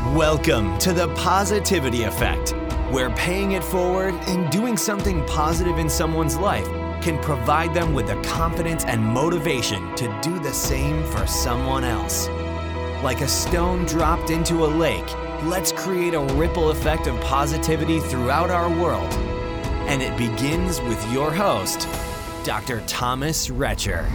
Welcome to the Positivity Effect, where paying it forward and doing something positive in someone's life can provide them with the confidence and motivation to do the same for someone else. Like a stone dropped into a lake, let's create a ripple effect of positivity throughout our world. And it begins with your host, Dr. Thomas Retcher.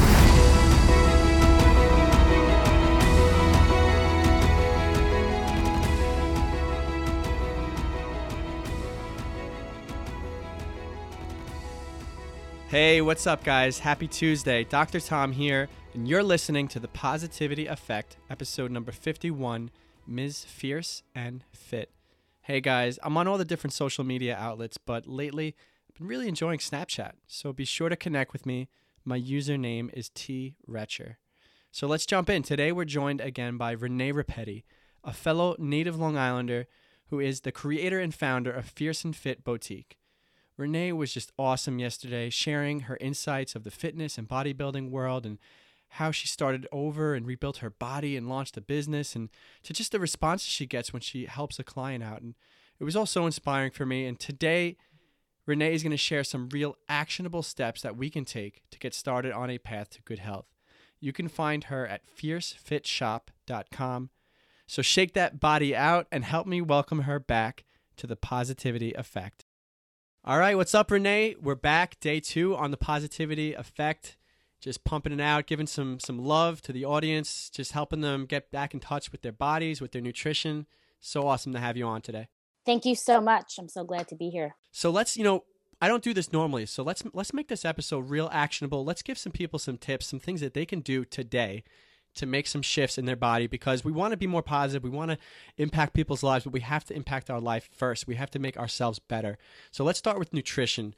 Hey, what's up, guys? Happy Tuesday. Dr. Tom here, and you're listening to The Positivity Effect, episode number 51, Ms. Fierce and Fit. Hey, guys, I'm on all the different social media outlets, but lately I've been really enjoying Snapchat, so be sure to connect with me. My username is TRetcher. So let's jump in. Today we're joined again by Renee Rapetti, a fellow native Long Islander who is the creator and founder of Fierce and Fit Boutique. Renee was just awesome yesterday, sharing her insights of the fitness and bodybuilding world and how she started over and rebuilt her body and launched a business, and to just the responses she gets when she helps a client out. And it was all so inspiring for me. And today, Renee is going to share some real actionable steps that we can take to get started on a path to good health. You can find her at fiercefitshop.com. So shake that body out and help me welcome her back to the Positivity Effect. All right, what's up, Renee? We're back, day 2 on the Positivity Effect, just pumping it out, giving some love to the audience, just helping them get back in touch with their bodies, with their nutrition. So awesome to have you on today. Thank you so much. I'm so glad to be here. So let's, I don't do this normally, so let's make this episode real actionable. Let's give some people some tips, some things that they can do today to make some shifts in their body, because we want to be more positive. We want to impact people's lives, but we have to impact our life first. We have to make ourselves better. So let's start with nutrition.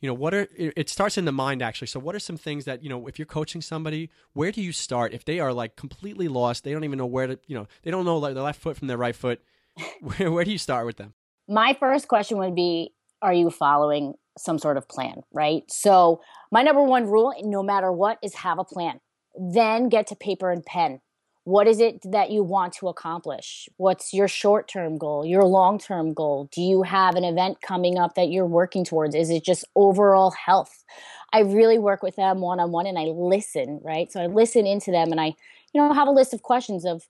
It starts in the mind, actually. So what are some things that, if you're coaching somebody, where do you start? If they are like completely lost, they don't even know where to, they don't know like their left foot from their right foot. Where do you start with them? My first question would be, are you following some sort of plan, right? So my number one rule, no matter what, is have a plan. Then get to paper and pen. What is it that you want to accomplish? What's your short-term goal, your long-term goal? Do you have an event coming up that you're working towards? Is it just overall health? I really work with them one-on-one, and I listen, right? So I listen into them, and I, have a list of questions of,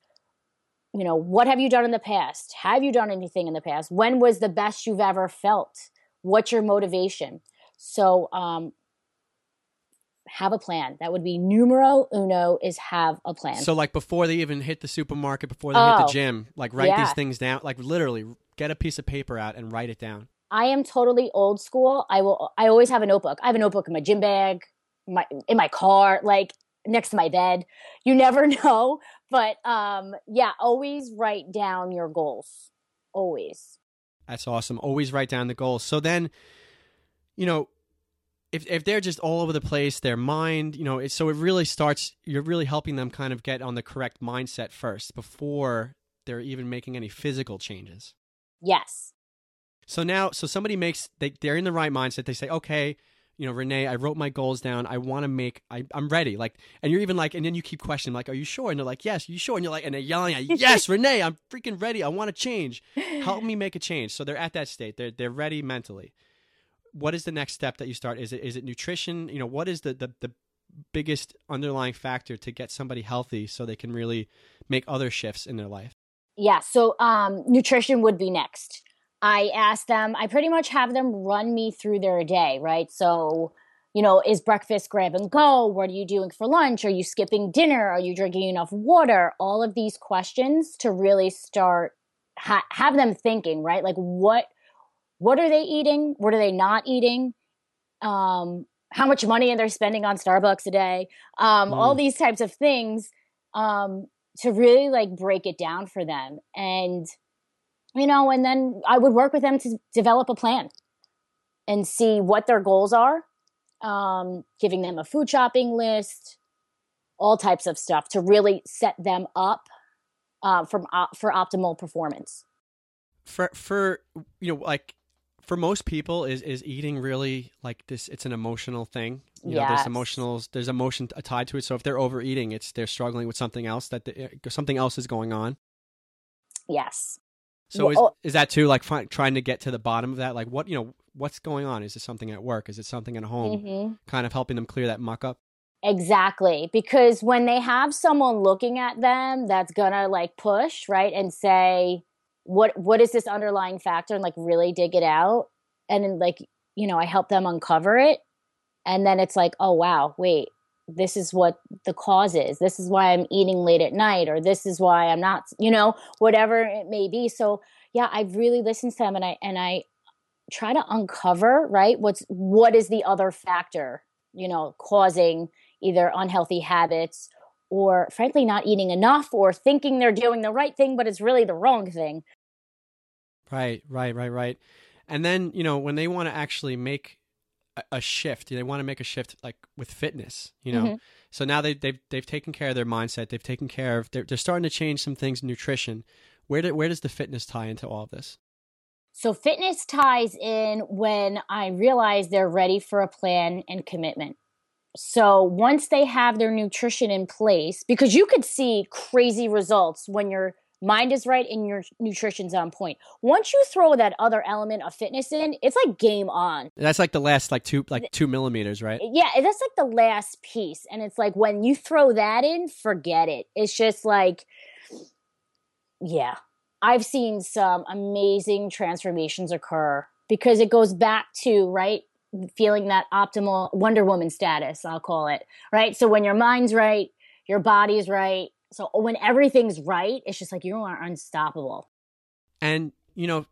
what have you done in the past? Have you done anything in the past? When was the best you've ever felt? What's your motivation? So, have a plan. That would be numero uno, is have a plan. So like before they even hit the supermarket, before they hit the gym, like write these things down, like literally get a piece of paper out and write it down. I am totally old school. I always have a notebook. I have a notebook in my gym bag, in my car, like next to my bed. You never know. But always write down your goals. Always. That's awesome. Always write down the goals. So then, if they're just all over the place, their mind, so it really starts, you're really helping them kind of get on the correct mindset first before they're even making any physical changes. Yes. So somebody they're in the right mindset. They say, okay, Renee, I wrote my goals down. I want to I'm ready. Like, and you're even like, and then you keep questioning, like, are you sure? And they're like, yes, you sure? And you're like, and they're yelling at you, yes, Renee, I'm freaking ready. I want to change. Help me make a change. So they're at that state. They're ready mentally. What is the next step that you start? Is it nutrition? What is the biggest underlying factor to get somebody healthy so they can really make other shifts in their life? Yeah. So nutrition would be next. I pretty much have them run me through their day, right? So, is breakfast grab and go? What are you doing for lunch? Are you skipping dinner? Are you drinking enough water? All of these questions to really start, have them thinking, right? Like what are they eating? What are they not eating? How much money are they spending on Starbucks a day? All these types of things to really like break it down for them. And, and then I would work with them to develop a plan and see what their goals are, giving them a food shopping list, all types of stuff to really set them up for optimal performance. For most people, is eating really like this? It's an emotional thing. Yes. There's emotion tied to it. So if they're overeating, they're struggling with something else something else is going on. Yes. So Well, is that too like trying to get to the bottom of that? Like what, what's going on? Is it something at work? Is it something at home? mhm. Kind of helping them clear that muck up? Exactly. Because when they have someone looking at them that's gonna like push, right, and say, what is this underlying factor, and like really dig it out. And then like, I help them uncover it. And then it's like, oh wow, wait, this is what the cause is. This is why I'm eating late at night, or this is why I'm not, whatever it may be. So yeah, I've really listened to them, and I try to uncover, right, what is the other factor, causing either unhealthy habits or frankly not eating enough or thinking they're doing the right thing, but it's really the wrong thing. Right. And then, when they want to actually make a shift, they want to make a shift like with fitness, Mhm. So now they've taken care of their mindset. They've taken care of, they're starting to change some things, nutrition. Where does the fitness tie into all of this? So fitness ties in when I realize they're ready for a plan and commitment. So once they have their nutrition in place, because you could see crazy results when your mind is right and your nutrition's on point. Once you throw that other element of fitness in, it's like game on. That's like the last like 2 millimeters, right? Yeah, that's like the last piece. And it's like when you throw that in, forget it. It's just like, yeah. I've seen some amazing transformations occur because it goes back to, right, feeling that optimal Wonder Woman status, I'll call it, right? So when your mind's right, your body's right. So when everything's right, it's just like you are unstoppable. And you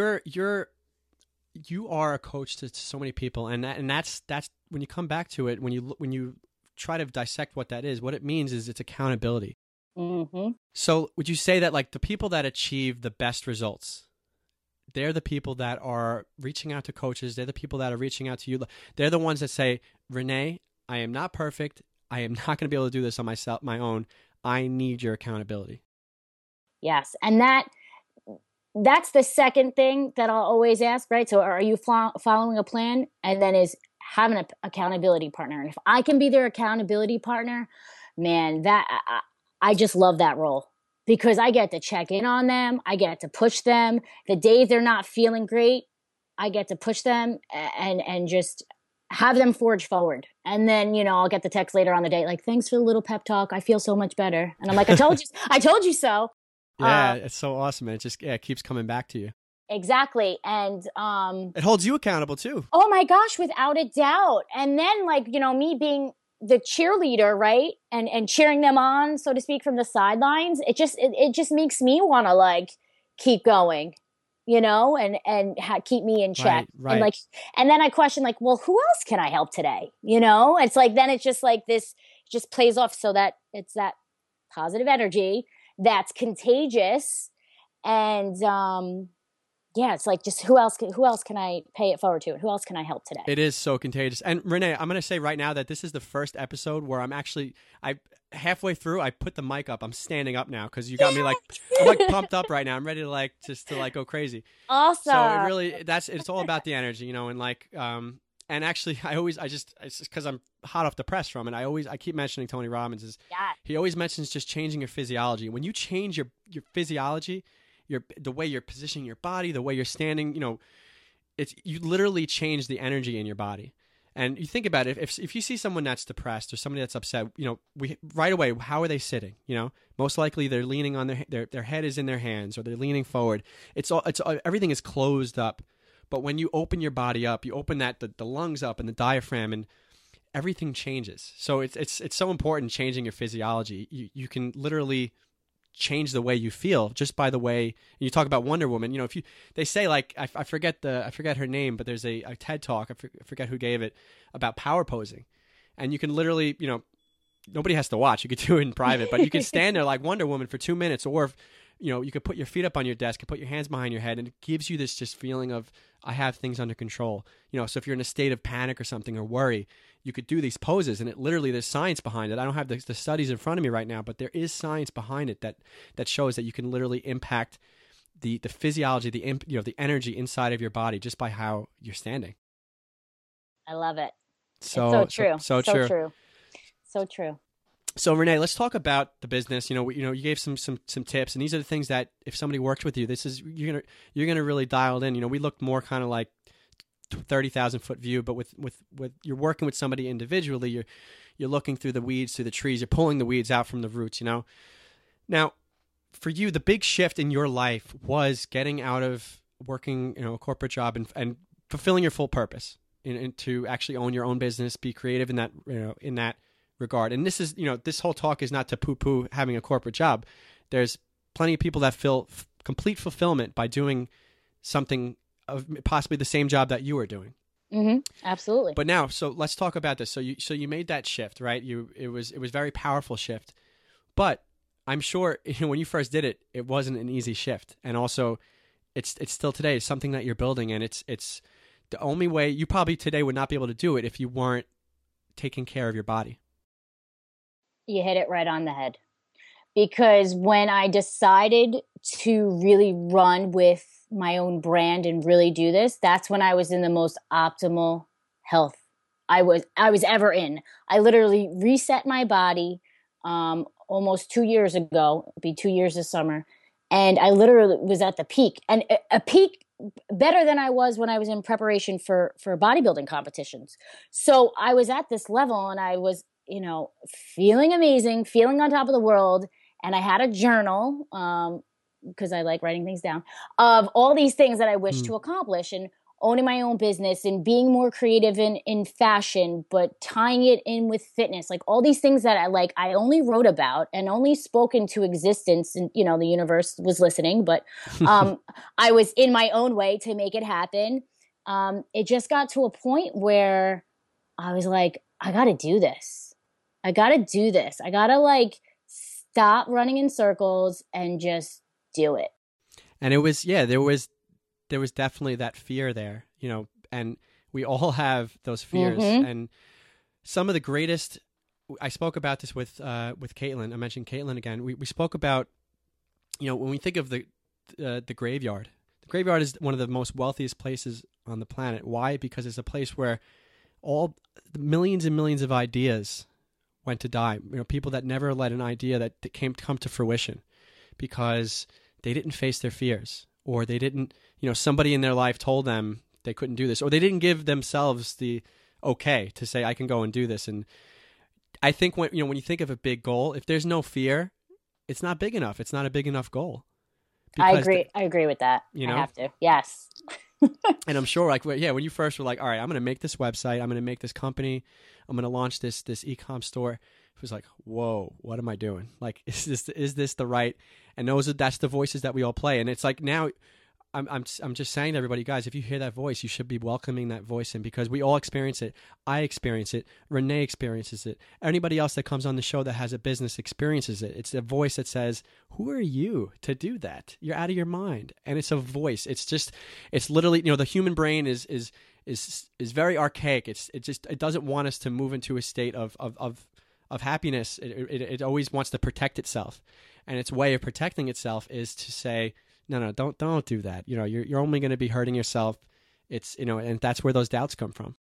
are a coach to so many people, and that's when you come back to it, when you try to dissect what that is, what it means is it's accountability. Mm-hmm. So would you say that like the people that achieve the best results, they're the people that are reaching out to coaches, they're the people that are reaching out to you, they're the ones that say, Renee, I am not perfect, I am not going to be able to do this on my own, I need your accountability? Yes, and that's the second thing that I'll always ask, right? So are you following a plan? And then is having an accountability partner. And if I can be their accountability partner, man, I just love that role because I get to check in on them. I get to push them. The days they're not feeling great, I get to push them and just have them forge forward. And then, I'll get the text later on the day, like, thanks for the little pep talk. I feel so much better. And I'm like, I told you so. Yeah, it's so awesome. And it keeps coming back to you. Exactly. And it holds you accountable too. Oh my gosh, without a doubt. And then like, me being the cheerleader, right? And cheering them on, so to speak, from the sidelines, it just makes me want to like keep going, and keep me in check. Right. And then I question like, well, who else can I help today? It's like, then it's just like this just plays off so that it's that positive energy that's contagious. And, yeah, it's like just who else can I pay it forward to? Who else can I help today? It is so contagious. And Renee, I'm going to say right now that this is the first episode where I halfway through, I put the mic up. I'm standing up now because you got me like, I'm like pumped up right now. I'm ready to just to go crazy. Awesome. So it really, it's all about the energy, and like, and actually it's just because I'm hot off the press from it. I keep mentioning Tony Robbins he always mentions just changing your physiology. When you change your physiology, the way you're positioning your body, the way you're standing, you literally change the energy in your body. And you think about it, if you see someone that's depressed or somebody that's upset, we right away, how are they sitting? Most likely they're leaning on their head is in their hands, or they're leaning forward. Everything is closed up. But when you open your body up, you open the lungs up and the diaphragm, and everything changes. So it's so important changing your physiology. You can literally change the way you feel just by the way you talk about Wonder Woman. They say like I forget her name, but there's a TED talk, I forget who gave it, about power posing, and you can literally nobody has to watch, you could do it in private, but you can stand there like Wonder Woman for 2 minutes, or you could put your feet up on your desk and put your hands behind your head, and it gives you this just feeling of I have things under control. So if you're in a state of panic or something or worry, you could do these poses, and there's science behind it. I don't have the studies in front of me right now, but there is science behind it that shows that you can literally impact the physiology, the energy inside of your body just by how you're standing. I love it. So it's so true. So true. So true. So Renee, let's talk about the business. You gave some tips, and these are the things that if somebody works with you, you're gonna really dial it in. We looked more kind of like 30,000 foot view, but with you're working with somebody individually, you're looking through the weeds, through the trees, you're pulling the weeds out from the roots. Now, for you, the big shift in your life was getting out of working, a corporate job and fulfilling your full purpose, and to actually own your own business, be creative in that, in that regard. And this is, this whole talk is not to poo-poo having a corporate job. There's plenty of people that feel complete fulfillment by doing something of possibly the same job that you were doing. Mm-hmm. Absolutely. But now, so let's talk about this. So you made that shift, right? It was very powerful shift, but I'm sure when you first did it, it wasn't an easy shift. And also it's still today something that you're building, and it's the only way you probably today would not be able to do it if you weren't taking care of your body. You hit it right on the head. Because when I decided to really run with my own brand and really do this, that's when I was in the most optimal health I was ever in. I literally reset my body almost 2 years ago. It'll be 2 years this summer. And I literally was at the peak, and a peak better than I was when I was in preparation for bodybuilding competitions. So I was at this level, and I was, feeling amazing, feeling on top of the world. And I had a journal, because I like writing things down, of all these things that I wish to accomplish, and owning my own business and being more creative in fashion, but tying it in with fitness, like all these things that I only wrote about and only spoke into existence, and, the universe was listening, but I was in my own way to make it happen. It just got to a point where I was like, I got to do this. I got to stop running in circles and just do it. And it was, there was definitely that fear there, and we all have those fears. Mm-hmm. And some of the greatest, I spoke about this with Caitlin. I mentioned Caitlin again. We spoke about, when we think of the graveyard is one of the most wealthiest places on the planet. Why? Because it's a place where all the millions and millions of ideas went to die. People that never let an idea that come to fruition because they didn't face their fears, or they didn't, somebody in their life told them they couldn't do this, or they didn't give themselves the okay to say, I can go and do this. And I think when you think of a big goal, if there's no fear, it's not big enough. It's not a big enough goal. I agree with that. I have to. Yes. And I'm sure when you first were like, all right, I'm going to make this website, I'm going to make this company, I'm going to launch this e-com store. It was like, whoa, what am I doing? Like, is this the right? And that's the voices that we all play. And it's like, now I'm just saying to everybody, guys, if you hear that voice, you should be welcoming that voice in, because we all experience it. I experience it. Renee experiences it. Anybody else that comes on the show that has a business experiences it. It's a voice that says, who are you to do that? You're out of your mind. And it's a voice. It's literally, the human brain is very archaic. It doesn't want us to move into a state of happiness. It always wants to protect itself. And its way of protecting itself is to say, no, don't do that. You're only going to be hurting yourself. And that's where those doubts come from.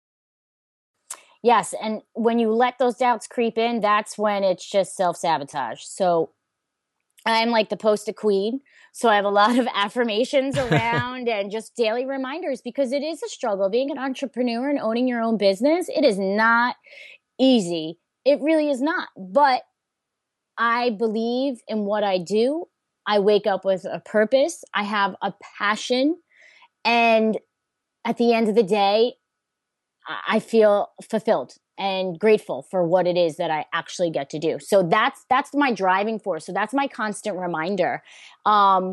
Yes. And when you let those doubts creep in, that's when it's just self-sabotage. So I'm like the post-it queen. So I have a lot of affirmations around and just daily reminders, because it is a struggle being an entrepreneur and owning your own business. It is not easy. It really is not. But I believe in what I do. I wake up with a purpose. I have a passion. And at the end of the day, I feel fulfilled and grateful for what it is that I actually get to do. So that's my driving force. So that's my constant reminder. And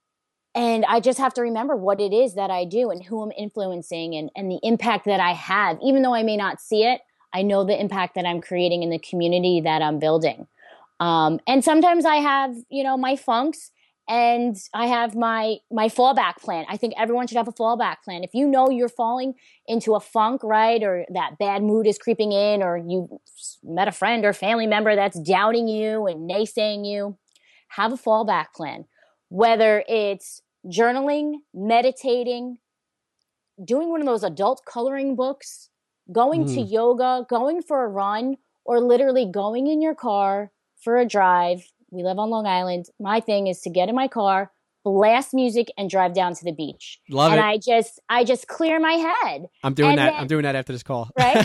I just have to remember what it is that I do and who I'm influencing, and the impact that I have. Even though I may not see it, I know the impact that I'm creating in the community that I'm building. And sometimes I have, my funks, and I have my fallback plan. I think everyone should have a fallback plan. If you know you're falling into a funk, right, or that bad mood is creeping in, or you met a friend or family member that's doubting you and naysaying you, have a fallback plan. Whether it's journaling, meditating, doing one of those adult coloring books, going to yoga, going for a run, or literally going in your car for a drive. We live on Long Island. My thing is to get in my car, blast music, and drive down to the beach. Love and it. I just clear my head. I'm doing And that. then- I'm doing that after this call. right?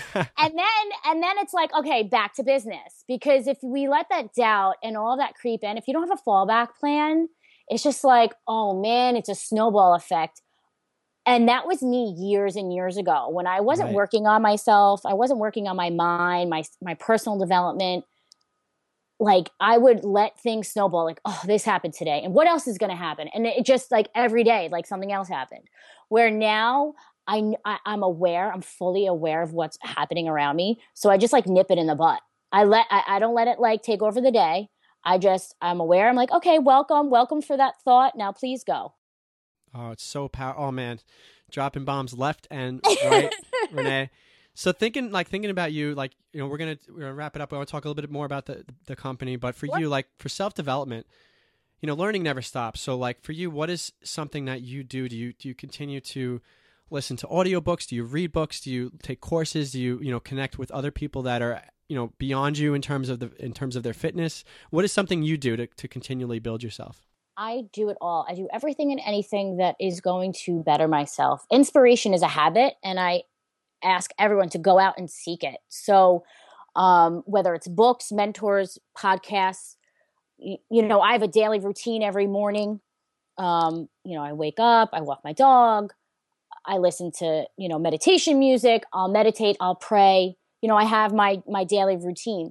and then it's like, okay, back to business. Because if we let that doubt and all that creep in, if you don't have a fallback plan, it's just like, oh man, it's a snowball effect. And that was me years and years ago when I wasn't Right. working on myself. I wasn't working on my mind, my personal development. Like I would let things snowball, like, oh, this happened today. And what else is going to happen? And it just like every day, like something else happened. Where now I'm aware, I'm fully aware of what's happening around me. So I just like nip it in the butt. I don't let it like take over the day. I'm aware. I'm like, okay, welcome for that thought. Now please go. Oh, it's so powerful. Oh man, dropping bombs left and right, Renee. So thinking about you, like, you know, we're gonna wrap it up. I want to talk a little bit more about the company, but for you, like for self-development, you know, learning never stops. So like for you, what is something that you do? Do you continue to listen to audiobooks? Do you read books? Do you take courses? Do you connect with other people that are, beyond you in terms of their fitness? What is something you do to continually build yourself? I do it all. I do everything and anything that is going to better myself. Inspiration is a habit, and I ask everyone to go out and seek it. So whether it's books, mentors, podcasts, I have a daily routine every morning. I wake up, I walk my dog, I listen to, meditation music, I'll meditate, I'll pray. I have my daily routine.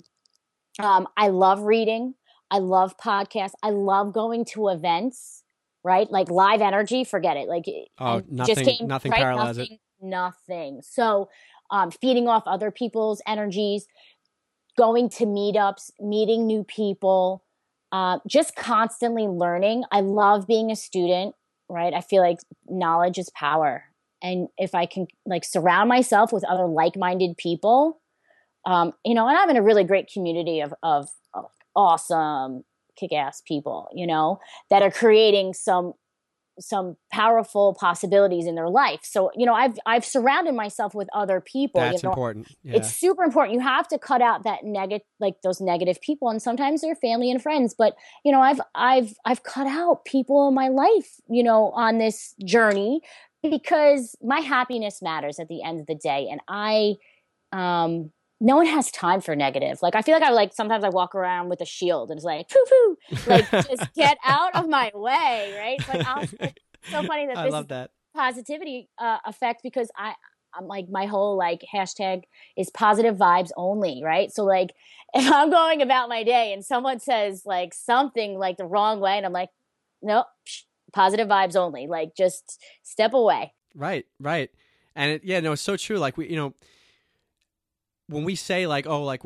I love reading. I love podcasts. I love going to events, right? Like live energy, forget it. Like nothing right? parallels it. Nothing. So feeding off other people's energies, going to meetups, meeting new people, just constantly learning. I love being a student, right? I feel like knowledge is power. And if I can like surround myself with other like-minded people, and I'm in a really great community of awesome kick-ass people, that are creating some powerful possibilities in their life. So, I've surrounded myself with other people. That's important. Yeah. It's super important. You have to cut out that those negative people. And sometimes they're family and friends, but I've cut out people in my life, on this journey because my happiness matters at the end of the day. And no one has time for negative. Like, I feel like sometimes I walk around with a shield and it's like, poo, like, just get out of my way, right? It's like, it's so funny that I this love is that. positivity effect because I'm like, my whole like hashtag is positive vibes only, right? So like, if I'm going about my day and someone says like something like the wrong way and I'm like, nope, positive vibes only, like just step away. Right. And it's so true. Like when we say like, oh, like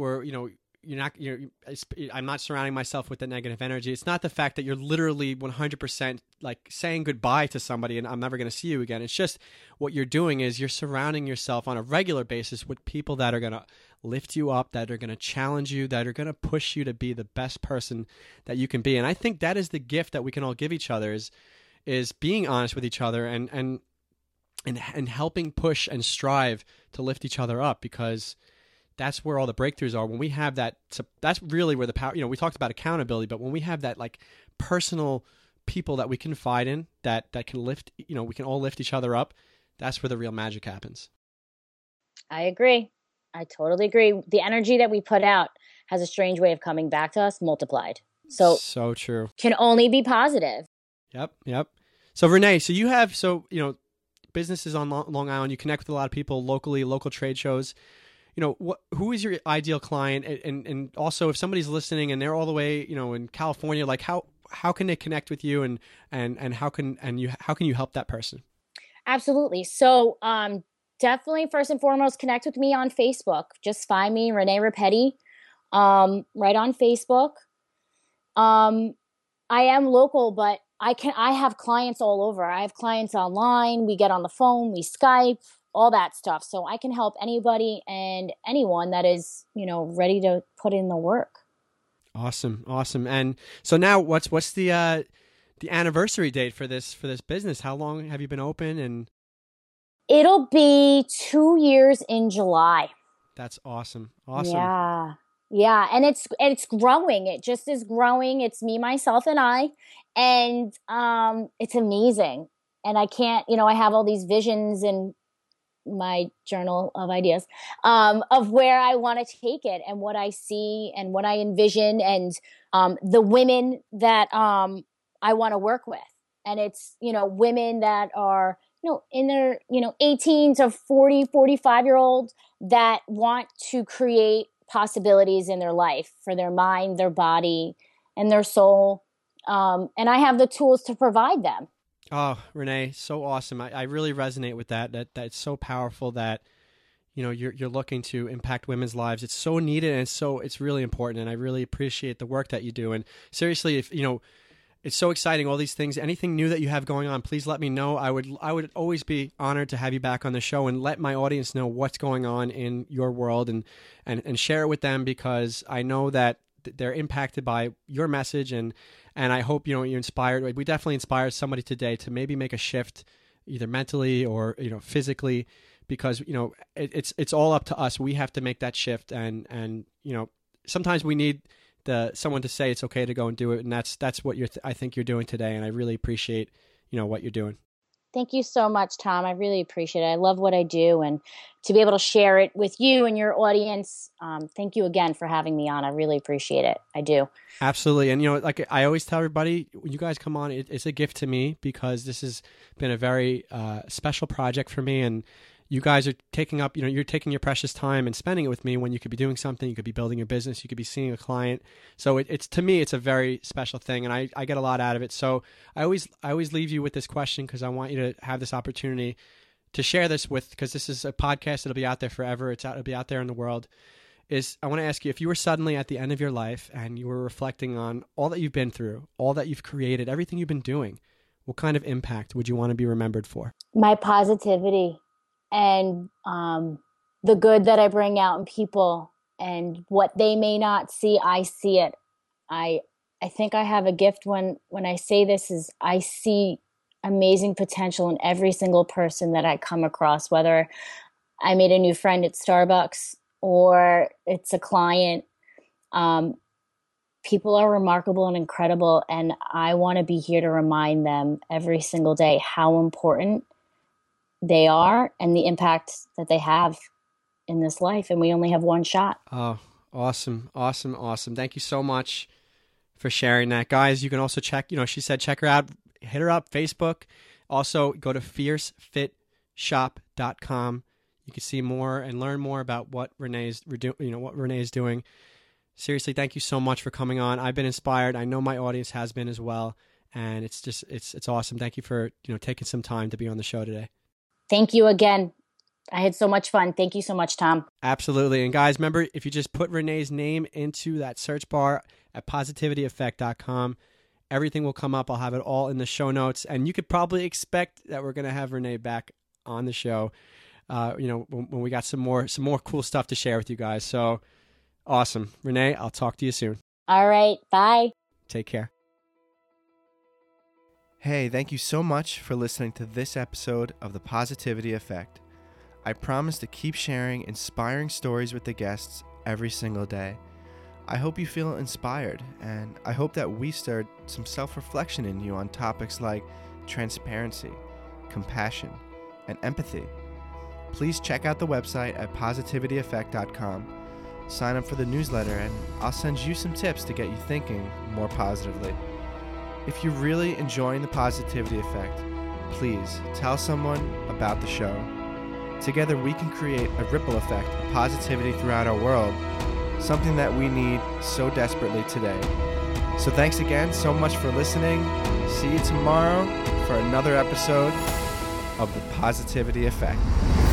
I'm not surrounding myself with the negative energy. It's not the fact that you're literally 100% like saying goodbye to somebody and I'm never going to see you again. It's just what you're doing is you're surrounding yourself on a regular basis with people that are going to lift you up, that are going to challenge you, that are going to push you to be the best person that you can be. And I think that is the gift that we can all give each other is being honest with each other and helping push and strive to lift each other up, because that's where all the breakthroughs are. When we have that, that's really where the power, we talked about accountability, but when we have that like personal people that we confide in, that can lift, we can all lift each other up, that's where the real magic happens. I agree. I totally agree. The energy that we put out has a strange way of coming back to us multiplied. So true. Can only be positive. Yep. So Renee, businesses on Long Island, you connect with a lot of people locally, local trade shows. Who is your ideal client? And also if somebody's listening and they're all the way, in California, like how can they connect with you and how can you help that person? Absolutely. So, definitely first and foremost, connect with me on Facebook. Just find me, Renee Rapetti, right on Facebook. I am local, but I have clients all over. I have clients online. We get on the phone, we Skype, all that stuff. So I can help anybody and anyone that is, ready to put in the work. Awesome. And so now what's the anniversary date for this business? How long have you been open? And it'll be 2 years in July. That's awesome. Yeah. Yeah, and it's growing. It just is growing. It's me, myself, and I, and it's amazing. And I can't, I have all these visions in my journal of ideas, of where I want to take it and what I see and what I envision, and the women that I want to work with. And it's, women that are, in their, 18 to 40, 45-year-old that want to create possibilities in their life for their mind, their body, and their soul. And I have the tools to provide them. Oh, Renee, so awesome. I really resonate with that. That's so powerful that, you're looking to impact women's lives. It's so needed, and it's really important. And I really appreciate the work that you do. And seriously, if, it's so exciting, all these things, anything new that you have going on, please let me know. I would always be honored to have you back on the show and let my audience know what's going on in your world, and share it with them, because I know that they're impacted by your message, and I hope, you're inspired. We definitely inspired somebody today to maybe make a shift, either mentally or, physically, because, it's all up to us. We have to make that shift. And sometimes we need someone to say it's okay to go and do it. And that's what I think you're doing today. And I really appreciate, what you're doing. Thank you so much, Tom. I really appreciate it. I love what I do, and to be able to share it with you and your audience. Thank you again for having me on. I really appreciate it. I do. Absolutely. And, like I always tell everybody, when you guys come on, it's a gift to me, because this has been a very special project for me. And you guys are taking up, you're taking your precious time and spending it with me, when you could be doing something. You could be building your business. You could be seeing a client. So it's to me, it's a very special thing, and I get a lot out of it. So I always leave you with this question, because I want you to have this opportunity to share this with, because this is a podcast that'll be out there forever. It'll be out there in the world. I want to ask you, if you were suddenly at the end of your life and you were reflecting on all that you've been through, all that you've created, everything you've been doing, what kind of impact would you want to be remembered for? My positivity. And the good that I bring out in people, and what they may not see, I see it. I think I have a gift when I say this, is I see amazing potential in every single person that I come across, whether I made a new friend at Starbucks or it's a client. People are remarkable and incredible, and I want to be here to remind them every single day how important they are and the impact that they have in this life. And we only have one shot. Oh, awesome. Awesome. Awesome. Thank you so much for sharing that. Guys, you can also check, she said, check her out, hit her up, Facebook. Also go to fiercefitshop.com. You can see more and learn more about what Renee is doing. Seriously, thank you so much for coming on. I've been inspired. I know my audience has been as well. And it's awesome. Thank you for, taking some time to be on the show today. Thank you again. I had so much fun. Thank you so much, Tom. Absolutely. And guys, remember, if you just put Renee's name into that search bar at positivityeffect.com, everything will come up. I'll have it all in the show notes. And you could probably expect that we're going to have Renee back on the show, when we got some more cool stuff to share with you guys. So awesome. Renee, I'll talk to you soon. All right. Bye. Take care. Hey, thank you so much for listening to this episode of The Positivity Effect. I promise to keep sharing inspiring stories with the guests every single day. I hope you feel inspired, and I hope that we stirred some self-reflection in you on topics like transparency, compassion, and empathy. Please check out the website at positivityeffect.com. Sign up for the newsletter, and I'll send you some tips to get you thinking more positively. If you're really enjoying The Positivity Effect, please tell someone about the show. Together we can create a ripple effect of positivity throughout our world, something that we need so desperately today. So thanks again so much for listening. See you tomorrow for another episode of The Positivity Effect.